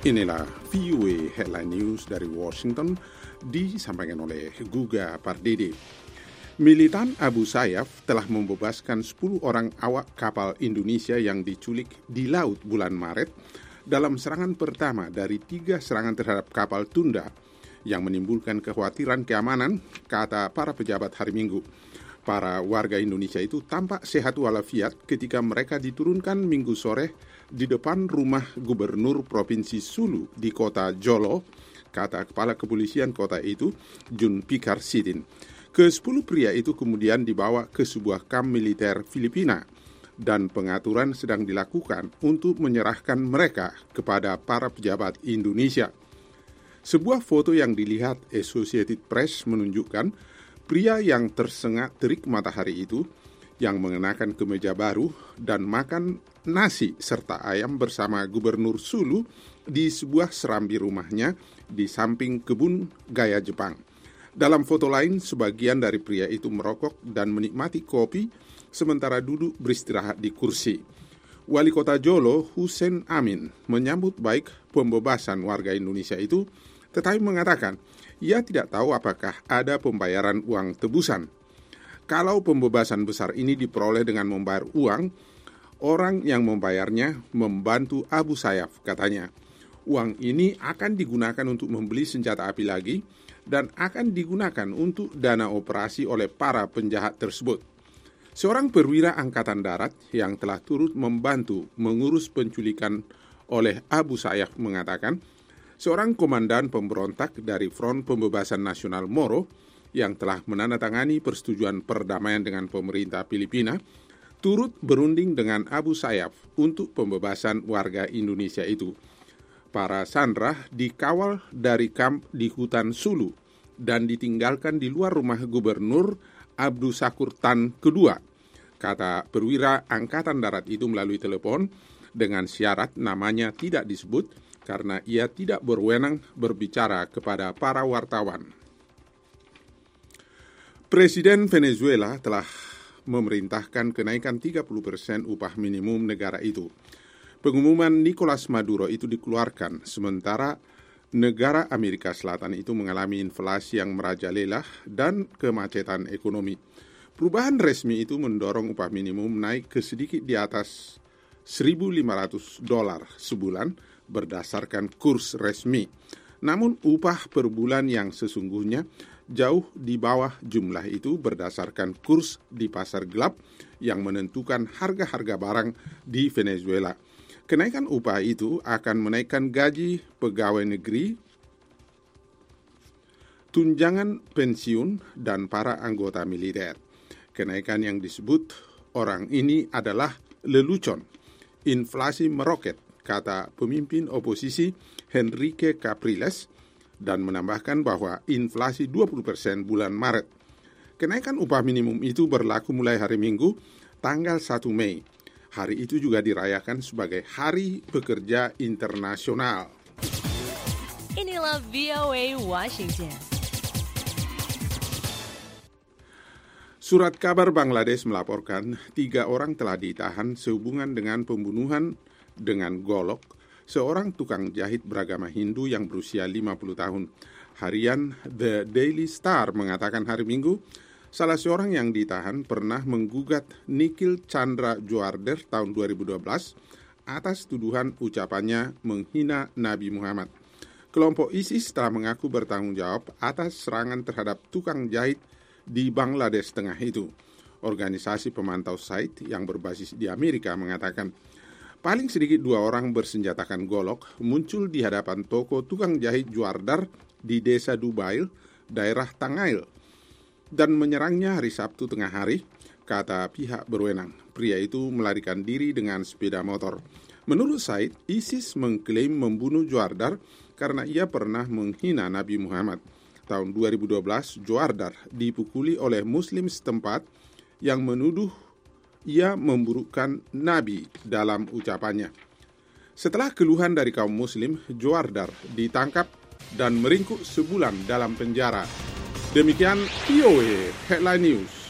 Inilah VOA Headline News dari Washington, disampaikan oleh Guga Pardede. Militan Abu Sayyaf telah membebaskan 10 orang awak kapal Indonesia yang diculik di laut bulan Maret dalam serangan pertama dari 3 serangan terhadap kapal tunda yang menimbulkan kekhawatiran keamanan, kata para pejabat hari Minggu. Para warga Indonesia itu tampak sehat walafiat ketika mereka diturunkan Minggu sore di depan rumah Gubernur Provinsi Sulu di kota Jolo, kata Kepala Kepolisian kota itu, Jun Pikar Sidin. Ke-10 pria itu kemudian dibawa ke sebuah kamp militer Filipina dan pengaturan sedang dilakukan untuk menyerahkan mereka kepada para pejabat Indonesia. Sebuah foto yang dilihat Associated Press menunjukkan pria yang tersengat terik matahari itu yang mengenakan kemeja baru dan makan nasi serta ayam bersama Gubernur Sulu di sebuah serambi rumahnya di samping kebun gaya Jepang. Dalam foto lain, sebagian dari pria itu merokok dan menikmati kopi sementara duduk beristirahat di kursi. Wali Kota Jolo, Hussein Amin, menyambut baik pembebasan warga Indonesia itu, tetapi mengatakan ia tidak tahu apakah ada pembayaran uang tebusan. Kalau pembebasan besar ini diperoleh dengan membayar uang, orang yang membayarnya membantu Abu Sayyaf, katanya. Uang ini akan digunakan untuk membeli senjata api lagi dan akan digunakan untuk dana operasi oleh para penjahat tersebut. Seorang perwira Angkatan Darat yang telah turut membantu mengurus penculikan oleh Abu Sayyaf mengatakan, seorang komandan pemberontak dari Front Pembebasan Nasional Moro yang telah menandatangani persetujuan perdamaian dengan pemerintah Filipina, turut berunding dengan Abu Sayyaf untuk pembebasan warga Indonesia itu. Para sandera dikawal dari kamp di hutan Sulu dan ditinggalkan di luar rumah Gubernur Abdul Shakur Tan II, kata perwira Angkatan Darat itu melalui telepon dengan syarat namanya tidak disebut karena ia tidak berwenang berbicara kepada para wartawan. Presiden Venezuela telah memerintahkan kenaikan 30% upah minimum negara itu. Pengumuman Nicolas Maduro itu dikeluarkan sementara negara Amerika Selatan itu mengalami inflasi yang merajalela dan kemacetan ekonomi. Perubahan resmi itu mendorong upah minimum naik ke sedikit di atas $1.500 sebulan berdasarkan kurs resmi. Namun upah per bulan yang sesungguhnya jauh di bawah jumlah itu berdasarkan kurs di pasar gelap yang menentukan harga-harga barang di Venezuela. Kenaikan upah itu akan menaikkan gaji pegawai negeri, tunjangan pensiun, dan para anggota militer. Kenaikan yang disebut orang ini adalah lelucon. Inflasi meroket, kata pemimpin oposisi Henrique Capriles, dan menambahkan bahwa inflasi 20% bulan Maret. Kenaikan upah minimum itu berlaku mulai hari Minggu, tanggal 1 Mei. Hari itu juga dirayakan sebagai Hari Pekerja Internasional. Inilah VOA Washington. Surat kabar Bangladesh melaporkan 3 orang telah ditahan sehubungan dengan pembunuhan dengan golok seorang tukang jahit beragama Hindu yang berusia 50 tahun. Harian The Daily Star mengatakan hari Minggu, salah seorang yang ditahan pernah menggugat Nikhil Chandra Joarder tahun 2012 atas tuduhan ucapannya menghina Nabi Muhammad. Kelompok ISIS telah mengaku bertanggung jawab atas serangan terhadap tukang jahit di Bangladesh Tengah itu. Organisasi pemantau site yang berbasis di Amerika mengatakan, paling sedikit 2 orang bersenjatakan golok muncul di hadapan toko tukang jahit Joardar di desa Dubail, daerah Tangail, dan menyerangnya hari Sabtu tengah hari, kata pihak berwenang. Pria itu melarikan diri dengan sepeda motor. Menurut Said, ISIS mengklaim membunuh Joardar karena ia pernah menghina Nabi Muhammad. Tahun 2012, Joardar dipukuli oleh Muslim setempat yang menuduh ia memburukkan Nabi dalam ucapannya. Setelah keluhan dari kaum Muslim, Joardar ditangkap dan meringkuk sebulan dalam penjara. Demikian VOA Headline News.